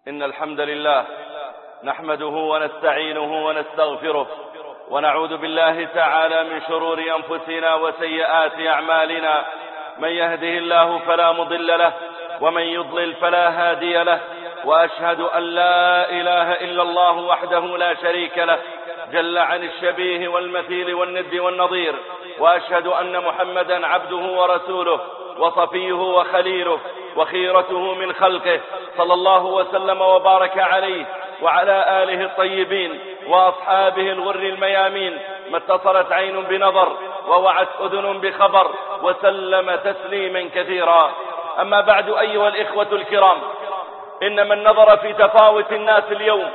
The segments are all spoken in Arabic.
إن الحمد لله نحمده ونستعينه ونستغفره ونعوذ بالله تعالى من شرور أنفسنا وسيئات أعمالنا. من يهده الله فلا مضل له ومن يضلل فلا هادي له، وأشهد أن لا إله إلا الله وحده لا شريك له جل عن الشبيه والمثيل والند والنظير، وأشهد أن محمدا عبده ورسوله وصفيه وخليله وخيرته من خلقه، صلى الله وسلم وبارك عليه وعلى آله الطيبين وأصحابه الغر الميامين، ما اتصلت عين بنظر ووعت أذن بخبر، وسلم تسليما كثيرا. أما بعد، أيها الإخوة الكرام، إن من نظر في تفاوت الناس اليوم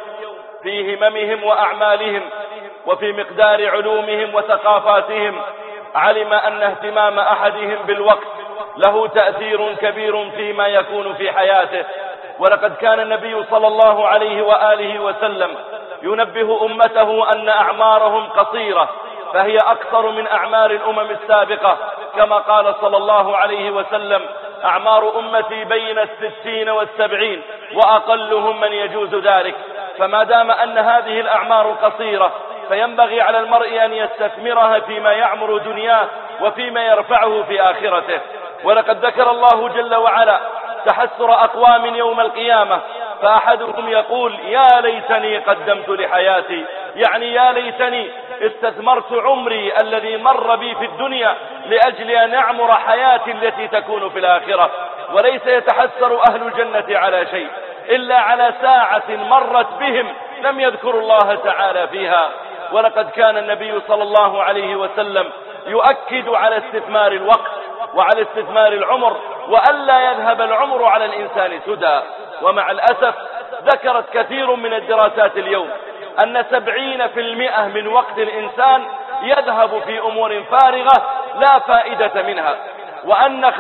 في هممهم وأعمالهم وفي مقدار علومهم وثقافاتهم علم أن اهتمام أحدهم بالوقت له تأثير كبير فيما يكون في حياته. ولقد كان النبي صلى الله عليه وآله وسلم ينبه أمته أن أعمارهم قصيرة، فهي أكثر من أعمار الأمم السابقة، كما قال صلى الله عليه وسلم: أعمار أمتي بين 60 و70 وأقلهم من يجوز ذلك. فما دام أن هذه الأعمار قصيرة فينبغي على المرء أن يستثمرها فيما يعمر دنياه وفيما يرفعه في آخرته. ولقد ذكر الله جل وعلا تحسر أقوام يوم القيامة، فأحدهم يقول: يا ليتني قدمت لحياتي، يعني يا ليتني استثمرت عمري الذي مر بي في الدنيا لأجل أن أعمر حياتي التي تكون في الآخرة. وليس يتحسر أهل الجنة على شيء إلا على ساعة مرت بهم لم يذكروا الله تعالى فيها. ولقد كان النبي صلى الله عليه وسلم يؤكد على استثمار الوقت وعلى استثمار العمر، وألا يذهب العمر على الإنسان سدى. ومع الأسف ذكرت كثير من الدراسات اليوم أن 70% من وقت الإنسان يذهب في أمور فارغة لا فائدة منها، وأن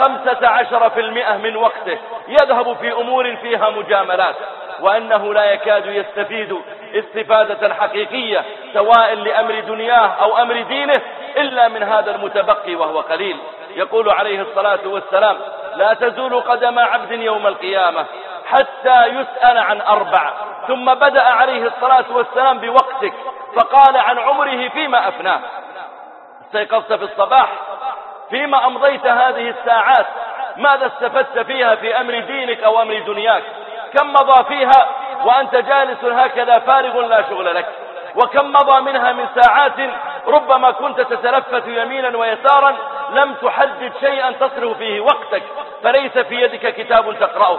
15% من وقته يذهب في أمور فيها مجاملات، وأنه لا يكاد يستفيد استفادة حقيقية سواء لأمر دنياه أو أمر دينه إلا من هذا المتبقي وهو قليل. يقول عليه الصلاة والسلام: لا تزول قدم عبد يوم القيامة حتى يسأل عن 4. ثم بدأ عليه الصلاة والسلام بوقتك، فقال: عن عمره فيما أفناه. استيقظت في الصباح، فيما أمضيت هذه الساعات؟ ماذا استفدت فيها في أمر دينك أو أمر دنياك؟ كم مضى فيها وأنت جالس هكذا فارغ لا شغل لك؟ وكم مضى منها من ساعات ربما كنت تتلفت يمينا ويسارا لم تحدد شيئا تصرف فيه وقتك، فليس في يدك كتاب تقرأه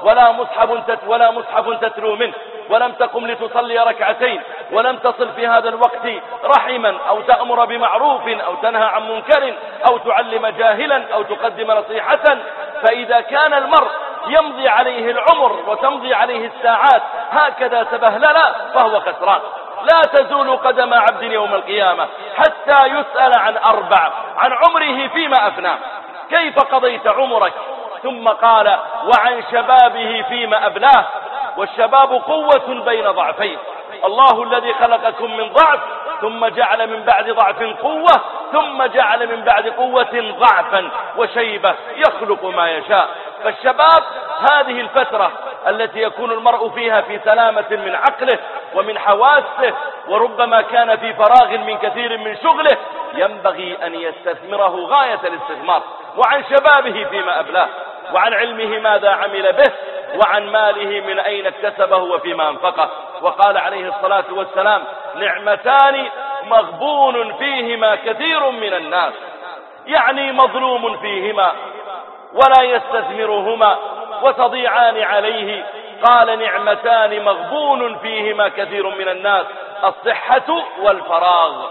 ولا مصحف تتلو منه، ولم تقم لتصلي ركعتين، ولم تصل في هذا الوقت رحما أو تأمر بمعروف أو تنهى عن منكر أو تعلم جاهلا أو تقدم نصيحة. فإذا كان المرء يمضي عليه العمر وتمضي عليه الساعات هكذا سبهللا فهو خسران. لا تزول قدم عبد يوم القيامة حتى يسأل عن 4: عن عمره فيما أفناه، كيف قضيت عمرك؟ ثم قال: وعن شبابه فيما أبلاه. والشباب قوة بين ضعفين، الله الذي خلقكم من ضعف ثم جعل من بعد ضعف قوة ثم جعل من بعد قوة ضعفا وشيبة يخلق ما يشاء. فالشباب هذه الفترة التي يكون المرء فيها في سلامة من عقله ومن حواسه، وربما كان في فراغ من كثير من شغله، ينبغي أن يستثمره غاية الاستثمار. وعن شبابه فيما أبلاه، وعن علمه ماذا عمل به، وعن ماله من أين اكتسبه وفيما أنفقه. وقال عليه الصلاة والسلام: نعمتان مغبون فيهما كثير من الناس، يعني مظلوم فيهما ولا يستثمرهما وتضيعان عليه. قال: نعمتان مغبون فيهما كثير من الناس، الصحة والفراغ.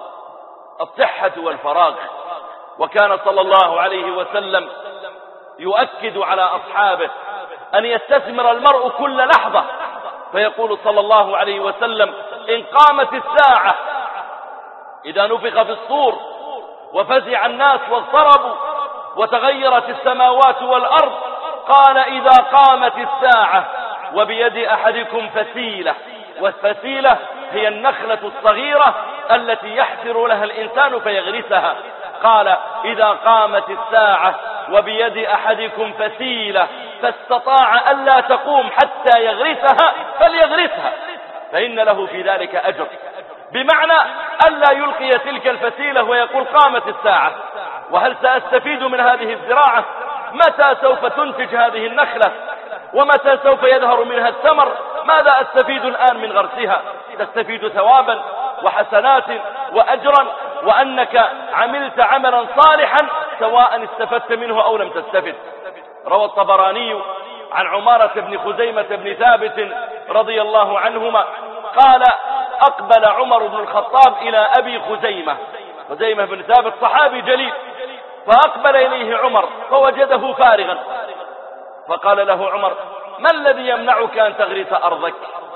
الصحة والفراغ. وكان صلى الله عليه وسلم يؤكد على أصحابه أن يستثمر المرء كل لحظة، فيقول صلى الله عليه وسلم: إن قامت الساعة، إذا نفخ في الصور وفزع الناس واضطربوا وتغيرت السماوات والأرض، قال: إذا قامت الساعة وبيد أحدكم فسيلة، والفسيلة هي النخلة الصغيرة التي يحفر لها الإنسان فيغرسها. قال: إذا قامت الساعة وبيد أحدكم فسيلة فاستطاع ألا تقوم حتى يغرسها فليغرسها، فإن له في ذلك أجر، بمعنى ألا يلقي تلك الفتيلة ويقول قامت الساعة وهل سأستفيد من هذه الزراعة؟ متى سوف تنتج هذه النخلة؟ ومتى سوف يظهر منها الثمر؟ ماذا أستفيد الآن من غرسها؟ تستفيد ثوابا وحسنات وأجرا، وأنك عملت عملا صالحا سواء استفدت منه أو لم تستفد. روى الطبراني عن عمارة بن خزيمة بن ثابت رضي الله عنهما قال: أقبل عمر بن الخطاب إلى أبي خزيمة بن ثابت صحابي جليل، فأقبل إليه عمر فوجده فارغا، فقال له عمر: ما الذي يمنعك أن تغرس أرضك؟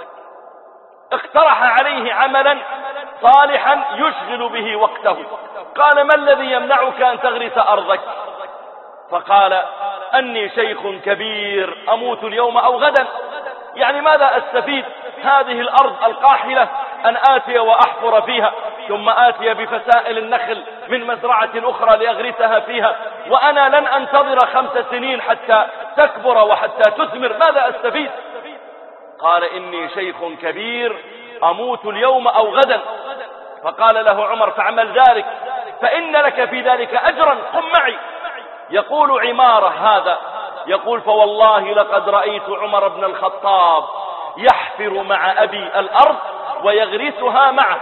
اقترح عليه عملا صالحا يشغل به وقته، قال: ما الذي يمنعك أن تغرس أرضك؟ فقال: أني شيخ كبير أموت اليوم أو غدا، يعني ماذا أستفيد هذه الأرض القاحلة أن آتي وأحفر فيها ثم آتي بفسائل النخل من مزرعة أخرى لأغرسها فيها، وأنا لن أنتظر 5 سنين حتى تكبر وحتى تثمر، ماذا أستفيد؟ قال: إني شيخ كبير أموت اليوم أو غدا. فقال له عمر: فاعمل ذلك فإن لك في ذلك أجرا، قم معي. يقول عمارة هذا، يقول: فوالله لقد رأيت عمر بن الخطاب يحفر مع أبي الأرض ويغرسها معه،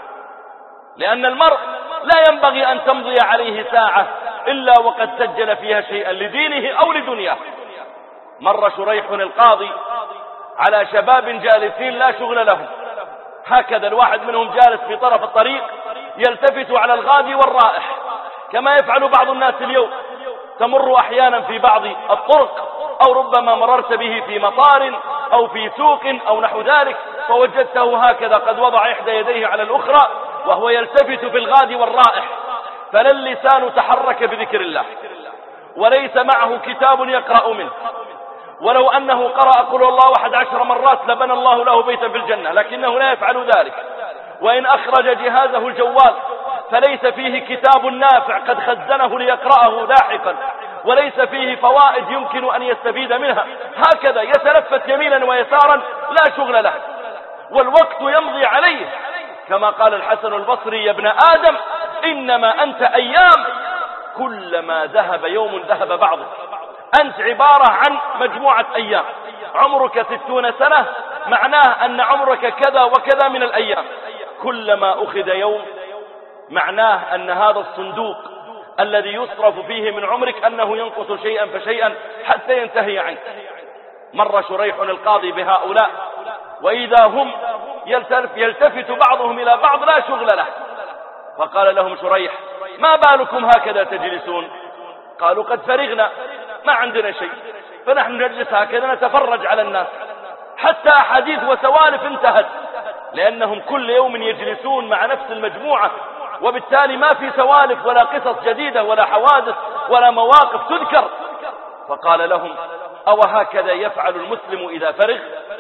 لأن المرء لا ينبغي أن تمضي عليه ساعة إلا وقد سجل فيها شيئا لدينه أو لدنياه. مر شريح القاضي على شباب جالسين لا شغل لهم، هكذا الواحد منهم جالس في طرف الطريق يلتفت على الغادي والرائح كما يفعل بعض الناس اليوم. تمر أحيانا في بعض الطرق أو ربما مررت به في مطار أو في سوق أو نحو ذلك، فوجدته هكذا قد وضع إحدى يديه على الأخرى وهو يلتفت في الغادي والرائح، فلا اللسان تحرك بذكر الله وليس معه كتاب يقرأ منه، ولو أنه قرأ قل الله 11 مرات لبنى الله له بيتا في الجنة، لكنه لا يفعل ذلك. وإن أخرج جهازه الجوال فليس فيه كتاب نافع قد خزنه ليقرأه لاحقا، وليس فيه فوائد يمكن أن يستفيد منها، هكذا يتلفت يمينا ويسارا لا شغل له، والوقت يمضي عليه. كما قال الحسن البصري: يا ابن آدم إنما أنت أيام، كلما ذهب يوم ذهب بعضه. أنت عبارة عن مجموعة أيام، عمرك 60 سنة معناه أن عمرك كذا وكذا من الأيام، كلما أخذ يوم معناه أن هذا الصندوق الذي يصرف فيه من عمرك أنه ينقص شيئا فشيئا حتى ينتهي عنك. مر شريح القاضي بهؤلاء وإذا هم يلتفت بعضهم إلى بعض لا شغل له، فقال لهم شريح: ما بالكم هكذا تجلسون؟ قالوا: قد فرغنا، ما عندنا شيء، فنحن نجلس هكذا نتفرج على الناس، حتى أحاديث وسوالف انتهت، لأنهم كل يوم يجلسون مع نفس المجموعة، وبالتالي ما في سوالف ولا قصص جديدة ولا حوادث ولا مواقف تذكر. فقال لهم: أو هكذا يفعل المسلم إذا فرغ؟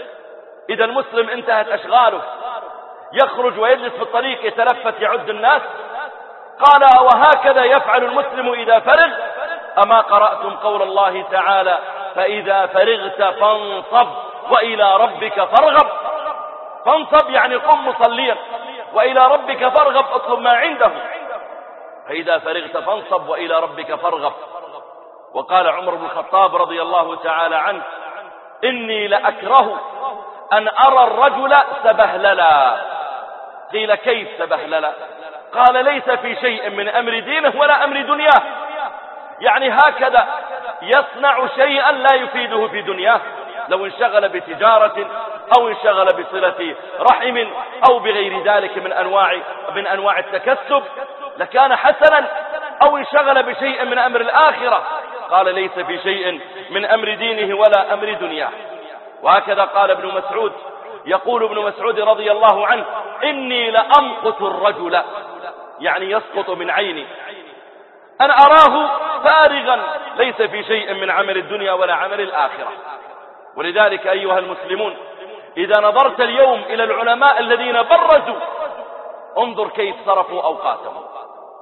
إذا المسلم انتهت أشغاله يخرج ويجلس في الطريق يتلفت يعد الناس؟ قال: أو هكذا يفعل المسلم إذا فرغ؟ أما قرأتم قول الله تعالى: فإذا فرغت فانصب وإلى ربك فارغب؟ فانصب يعني قم مصليا، وإلى ربك فارغب اطلب ما عنده. فإذا فرغت فانصب وإلى ربك فارغب. وقال عمر بن الخطاب رضي الله تعالى عنه: إني لأكره أن أرى الرجل سبهللا. قيل: كيف سبهللا؟ قال: ليس في شيء من أمر دينه ولا أمر دنياه، يعني هكذا يصنع شيئا لا يفيده في دنياه، لو انشغل بتجارة أو انشغل بصلة رحم أو بغير ذلك من أنواع التكسب لكان حسنا، أو انشغل بشيء من أمر الآخرة. قال: ليس في شيء من أمر دينه ولا أمر دنياه. وهكذا قال ابن مسعود، يقول ابن مسعود رضي الله عنه: إني لأمقت الرجل، يعني يسقط من عيني، أن أراه فارغا ليس في شيء من عمل الدنيا ولا عمل الآخرة. ولذلك أيها المسلمون، إذا نظرت اليوم إلى العلماء الذين برزوا، انظر كيف صرفوا أوقاتهم،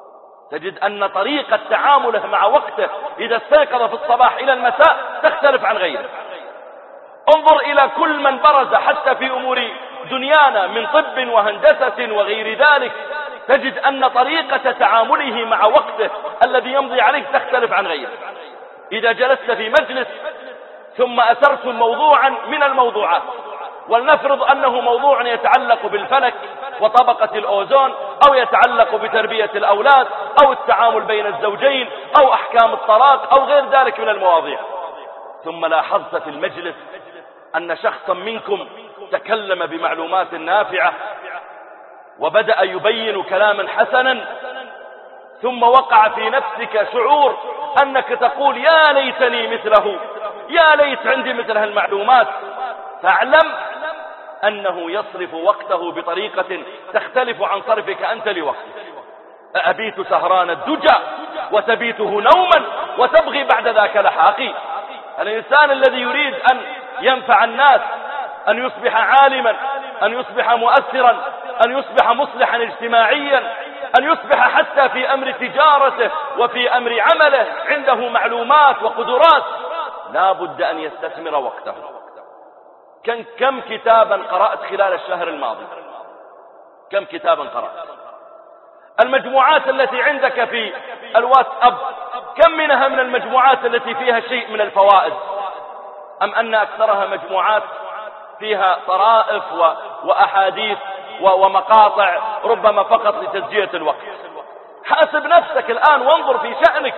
تجد أن طريقة تعامله مع وقته إذا استيقظ في الصباح إلى المساء تختلف عن غيره. انظر إلى كل من برز حتى في أمور دنيانا من طب وهندسة وغير ذلك، تجد أن طريقة تعامله مع وقته الذي يمضي عليه تختلف عن غيره. إذا جلست في مجلس ثم أثرتم موضوعا من الموضوعات، ولنفرض أنه موضوع يتعلق بالفلك وطبقة الأوزون، أو يتعلق بتربية الأولاد، أو التعامل بين الزوجين، أو أحكام الطلاق، أو غير ذلك من المواضيع، ثم لاحظت في المجلس أن شخصا منكم تكلم بمعلومات نافعة وبدأ يبين كلاما حسنا، ثم وقع في نفسك شعور أنك تقول يا ليتني مثله، يا ليت عندي مثل هالمعلومات، فاعلم أنه يصرف وقته بطريقة تختلف عن صرفك أنت لوقتك. أبيت سهران الدجى وتبيته نوما وتبغي بعد ذاك لحاقي. الإنسان الذي يريد أن ينفع الناس، أن يصبح عالما، أن يصبح مؤثرا، أن يصبح مصلحا اجتماعيا، أن يصبح حتى في أمر تجارته وفي أمر عمله عنده معلومات وقدرات، لا بد أن يستثمر وقته. كم كتابا قرأت خلال الشهر الماضي؟ كم كتابا قرأت؟ المجموعات التي عندك في الواتساب كم منها من المجموعات التي فيها شيء من الفوائد، أم أن أكثرها مجموعات فيها طرائف وأحاديث ومقاطع ربما فقط لتسجية الوقت؟ حاسب نفسك الآن وانظر في شأنك،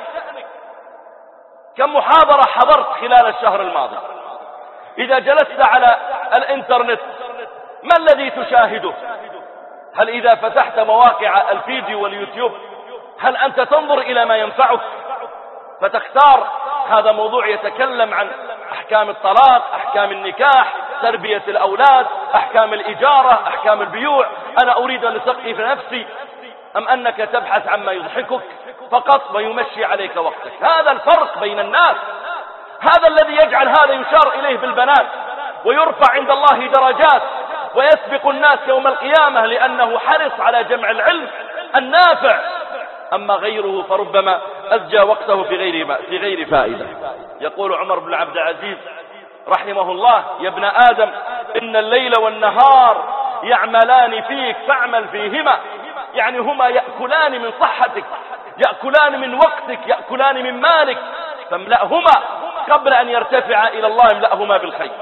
كم محاضرة حضرت خلال الشهر الماضي؟ إذا جلست على الإنترنت ما الذي تشاهده؟ هل إذا فتحت مواقع الفيديو واليوتيوب هل أنت تنظر إلى ما ينفعك فتختار هذا موضوع يتكلم عن أحكام الطلاق، أحكام النكاح، تربية الأولاد، أحكام الإجارة، أحكام البيوع، أنا أريد أن أثقف نفسي، أم أنك تبحث عما يضحكك فقط ويمشي عليك وقتك؟ هذا الفرق بين الناس، هذا الذي يجعل هذا يشار إليه بالبنات ويرفع عند الله درجات ويسبق الناس يوم القيامة لأنه حرص على جمع العلم النافع. أما غيره فربما أزجى وقته في غير فائدة. يقول عمر بن عبد العزيز رحمه الله: يا ابن آدم إن الليل والنهار يعملان فيك فاعمل فيهما، يعني هما يأكلان من صحتك، يأكلان من وقتك، يأكلان من مالك، فاملأهما قبل أن يرتفع إلى الله، املأهما بالخير.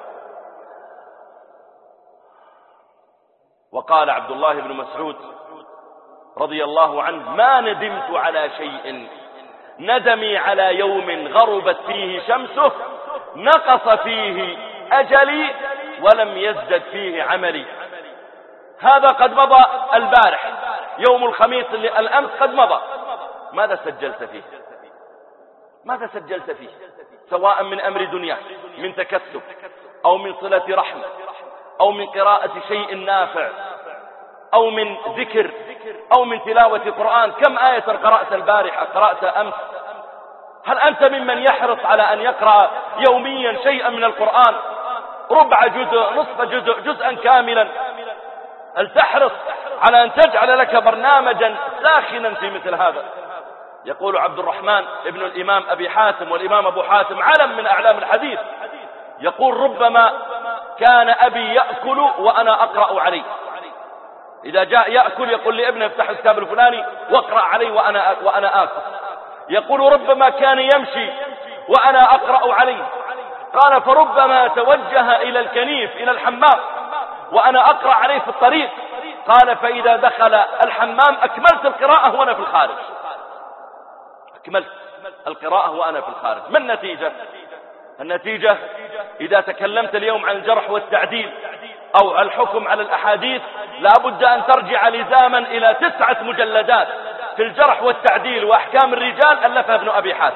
وقال عبد الله بن مسعود رضي الله عنه: ما ندمت على شيء ندمي على يوم غربت فيه شمسه نقص فيه أجلي ولم يزدد فيه عملي. هذا قد مضى البارح، يوم الخميس الأمس قد مضى، ماذا سجلت فيه؟ ماذا سجلت فيه؟ سواء من أمر دنيا، من تكسب، أو من صلة رحم، أو من قراءة شيء نافع، أو من ذكر، أو من تلاوة قرآن. كم آية قرأت البارحة، قرأت أمس؟ هل أنت ممن يحرص على أن يقرأ يوميا شيئا من القرآن، ربع جزء، نصف جزء، جزءا كاملا؟ هل تحرص على أن تجعل لك برنامجا ساخنا في مثل هذا؟ يقول عبد الرحمن ابن الإمام أبي حاتم، والإمام أبو حاتم علم من أعلام الحديث، يقول: ربما كان أبي يأكل وأنا أقرأ عليه. إذا جاء يأكل يقول لابنه: افتح الكتاب الفلاني واقرأ عليه وأنا آكل. يقول: ربما كان يمشي وأنا أقرأ عليه. قال: فربما توجه إلى الكنيف، إلى الحمام، وأنا أقرأ عليه في الطريق. قال: فإذا دخل الحمام أكملت القراءة وأنا في الخارج. أكملت القراءة وأنا في الخارج. ما النتيجة؟ النتيجة إذا تكلمت اليوم عن الجرح والتعديل أو الحكم على الأحاديث لا بد أن ترجع لزاما إلى 9 مجلدات في الجرح والتعديل وأحكام الرجال ألفها ابن أبي حاتم.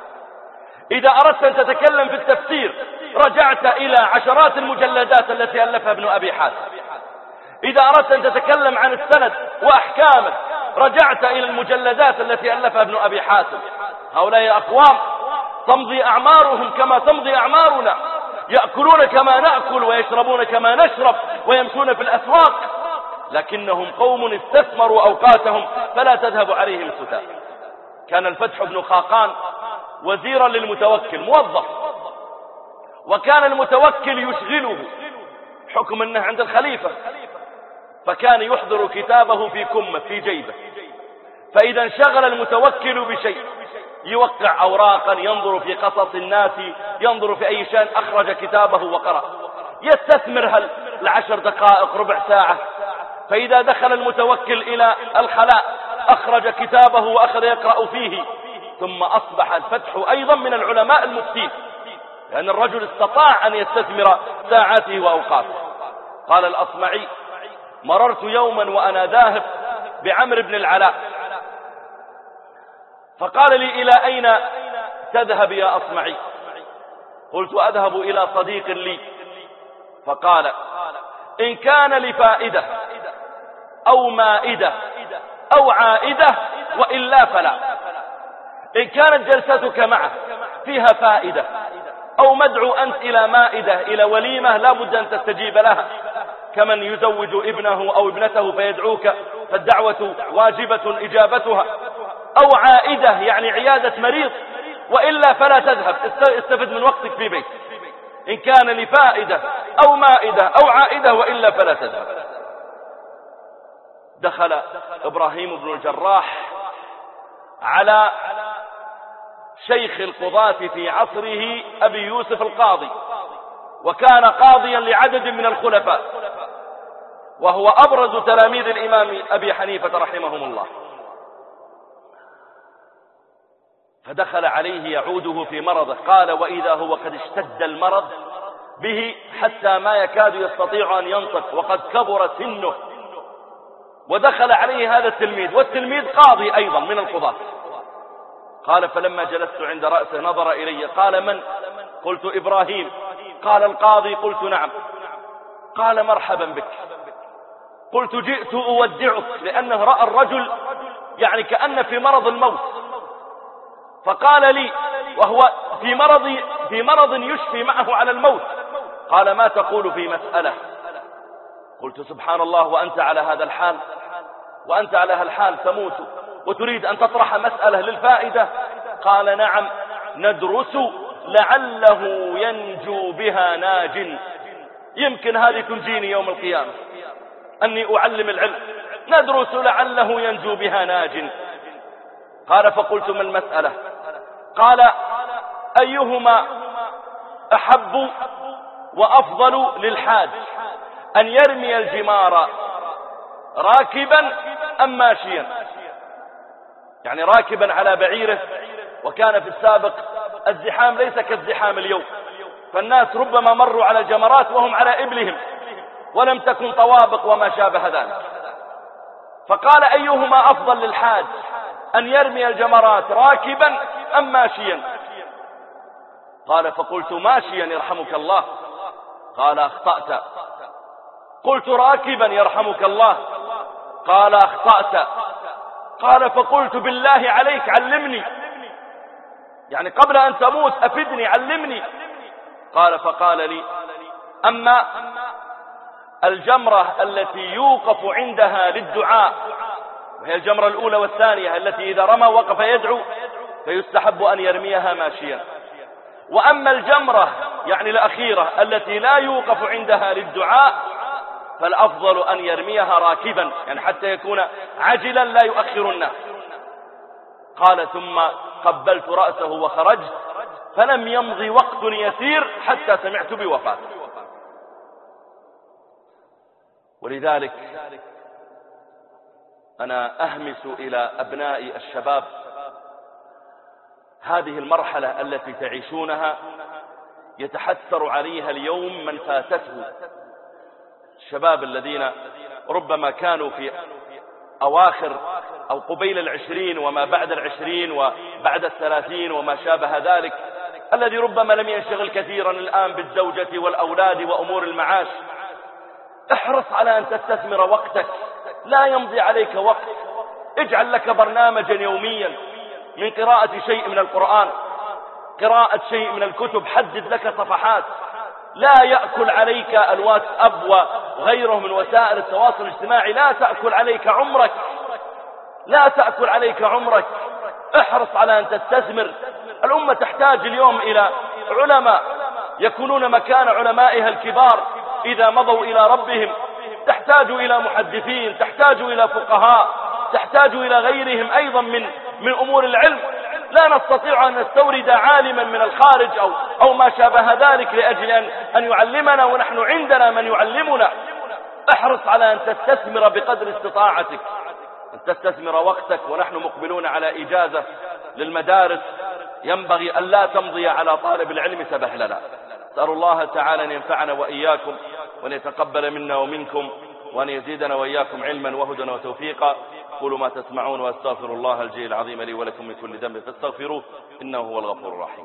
إذا أردت أن تتكلم في التفسير رجعت إلى عشرات المجلدات التي ألفها ابن أبي حاتم. إذا أردت أن تتكلم عن السند وأحكامه رجعت إلى المجلدات التي ألفها ابن أبي حاتم. هؤلاء أقوام تمضي أعمارهم كما تمضي أعمارنا، يأكلون كما نأكل ويشربون كما نشرب ويمشون في الأسواق، لكنهم قوم استثمروا أوقاتهم فلا تذهب عليهم ستاء. كان الفتح بن خاقان وزيرا للمتوكل موظف، وكان المتوكل يشغله حكم أنه عند الخليفة، فكان يحضر كتابه في كمه في جيبه، فإذا انشغل المتوكل بشيء يوقع أوراقا، ينظر في قصص الناس، ينظر في أي شيء، أخرج كتابه وقرأ، يستثمر ل10 دقائق ربع ساعة. فإذا دخل المتوكل إلى الخلاء أخرج كتابه وأخذ يقرأ فيه. ثم أصبح الفتح أيضا من العلماء المفتين، لأن الرجل استطاع أن يستثمر ساعاته وأوقاته. قال الأصمعي: مررت يوما وأنا ذاهب بعمرو بن العلاء، فقال لي: إلى أين تذهب يا أصمعي؟ قلت: أذهب إلى صديق لي. فقال: إن كان لفائدة أو مائدة أو عائدة وإلا فلا. إن كانت جلستك معه فيها فائدة أو مدعو أنت إلى مائدة، إلى وليمة لا بد أن تستجيب لها، كمن يزوج ابنه أو ابنته فيدعوك، فالدعوة واجبة إجابتها، أو عائدة يعني عيادة مريض، وإلا فلا تذهب، استفد من وقتك في بيت. إن كان لفائدة أو مائدة أو عائدة وإلا فلا تذهب. دخل إبراهيم بن الجراح على شيخ القضاة في عصره أبي يوسف القاضي، وكان قاضيا لعدد من الخلفاء، وهو أبرز تلاميذ الإمام أبي حنيفة رحمهم الله. فدخل عليه يعوده في مرضه، قال: وإذا هو قد اشتد المرض به حتى ما يكاد يستطيع أن ينطق، وقد كبر سنه. ودخل عليه هذا التلميذ، والتلميذ قاضي أيضا من القضاة. قال: فلما جلست عند رأسه نظر إلي، قال: من؟ قلت: إبراهيم. قال: القاضي؟ قلت: نعم. قال: مرحبا بك. قلت: جئت أودعك، لأنه رأى الرجل يعني كأن في مرض الموت، فقال لي وهو في مرض يشفي معه على الموت، قال: ما تقول في مسألة؟ قلت: سبحان الله، وأنت على هذا الحال، وأنت على هذا الحال تموت وتريد أن تطرح مسألة للفائدة؟ قال: نعم، ندرس لعله ينجو بها ناج، يمكن هذه تنجيني يوم القيامة، أني أعلم العلم، ندرس لعله ينجو بها ناج. قال: فقلت: ما المسألة؟ قال: أيهما أحب وأفضل للحاج، أن يرمي الجمار راكبا أم ماشيا؟ يعني راكبا على بعيره، وكان في السابق الزحام ليس كالزحام اليوم، فالناس ربما مروا على الجمرات وهم على إبلهم، ولم تكن طوابق وما شابه ذلك. فقال: أيهما أفضل للحاج، أن يرمي الجمرات راكبا أم ماشيا؟ قال: فقلت: ماشيا يرحمك الله. قال: أخطأت. قلت: راكبا يرحمك الله. قال: أخطأت. قال: فقلت: بالله عليك علمني، يعني قبل أن تموت أفدني، علمني. قال: فقال لي: أما الجمرة التي يوقف عندها للدعاء، وهي الجمرة الأولى والثانية التي إذا رمى وقف يدعو، فيستحب أن يرميها ماشيا. وأما الجمرة يعني الأخيرة التي لا يوقف عندها للدعاء، فالأفضل أن يرميها راكبا، يعني حتى يكون عجلا لا يؤخر الناس. قال: ثم قبلت رأسه وخرجت، فلم يمضي وقت يسير حتى سمعت بوفاته. ولذلك أنا أهمس إلى أبناء الشباب هذه المرحلة التي تعيشونها يتحسر عليها اليوم من فاتته. الشباب الذين ربما كانوا في أواخر أو قبيل 20 وما بعد 20 وبعد 30 وما شابه ذلك، الذي ربما لم ينشغل كثيرا الآن بالزوجة والأولاد وأمور المعاش. احرص على أن تستثمر وقتك، لا يمضي عليك وقت. اجعل لك برنامجا يوميا من قراءة شيء من القرآن، قراءة شيء من الكتب، حدد لك صفحات. لا يأكل عليك الواتساب وغيره من وسائل التواصل الاجتماعي، لا تأكل عليك عمرك، لا تأكل عليك عمرك، احرص على أن تستثمر. الأمة تحتاج اليوم إلى علماء يكونون مكان علمائها الكبار إذا مضوا إلى ربهم، تحتاج إلى محدثين، تحتاج إلى فقهاء، تحتاج إلى غيرهم أيضا من أمور العلم. لا نستطيع أن نستورد عالما من الخارج أو ما شابه ذلك لأجل أن يعلمنا ونحن عندنا من يعلمنا. احرص على أن تستثمر بقدر استطاعتك، أن تستثمر وقتك. ونحن مقبلون على إجازة للمدارس، ينبغي أن لا تمضي على طالب العلم سبهللا. أسأل الله تعالى أن ينفعنا وإياكم، وأن يتقبل منا ومنكم، وأن يزيدنا وإياكم علما وهدى وتوفيقا. قولوا ما تسمعون، وأستغفر الله الجليل العظيم لي ولكم من كل ذنب فاستغفروه إنه هو الغفور الرحيم.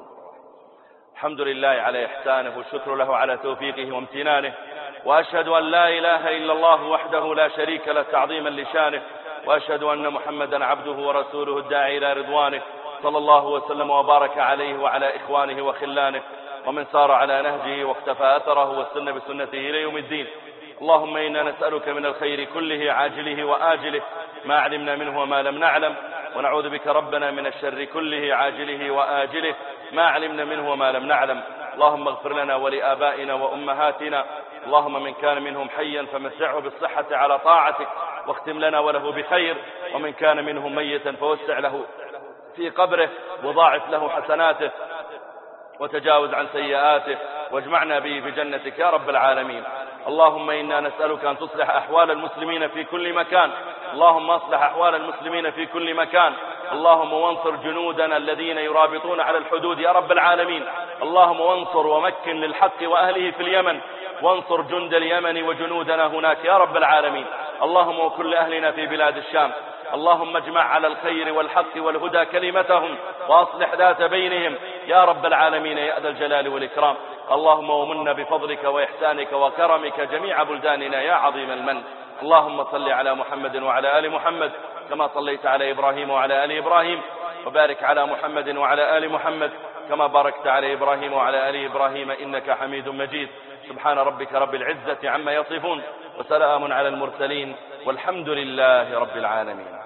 الحمد لله على إحسانه، والشكر له على توفيقه وامتنانه، وأشهد أن لا إله إلا الله وحده لا شريك له تعظيما لشانه، وأشهد أن محمدا عبده ورسوله الداعي إلى رضوانه، صلى الله وسلم وبارك عليه وعلى إخوانه وخلانه ومن سار على نهجه واقتفى أثره واستنى بسنته إلى يوم الدين. اللهم إنا نسألك من الخير كله عاجله وآجله ما علمنا منه وما لم نعلم، ونعوذ بك ربنا من الشر كله عاجله وآجله ما علمنا منه وما لم نعلم. اللهم اغفر لنا ولآبائنا وأمهاتنا، اللهم من كان منهم حيا فمسعه بالصحة على طاعتك واختم لنا وله بخير، ومن كان منهم ميتا فوسع له في قبره وضاعف له حسناته وتجاوز عن سيئاته، واجمعنا به في جنتك يا رب العالمين. اللهم إنا نسألك أن تصلح أحوال المسلمين في كل مكان، اللهم اصلح أحوال المسلمين في كل مكان. اللهم وانصر جنودنا الذين يرابطون على الحدود يا رب العالمين. اللهم وانصر ومكن للحق وأهله في اليمن، وانصر جند اليمن وجنودنا هناك يا رب العالمين. اللهم وكل أهلنا في بلاد الشام، اللهم اجمع على الخير والحق والهدى كلمتهم، وأصلح ذات بينهم يا رب العالمين يا ذا الجلال والإكرام. اللهم ومن بفضلك وإحسانك وكرمك جميع بلداننا يا عظيم المن. اللهم صل على محمد وعلى آل محمد كما صليت على إبراهيم وعلى آل إبراهيم، وبارك على محمد وعلى آل محمد كما باركت على إبراهيم وعلى آل إبراهيم إنك حميد مجيد. سبحان ربك رب العزة عما يصفون، وسلام على المرسلين، والحمد لله رب العالمين.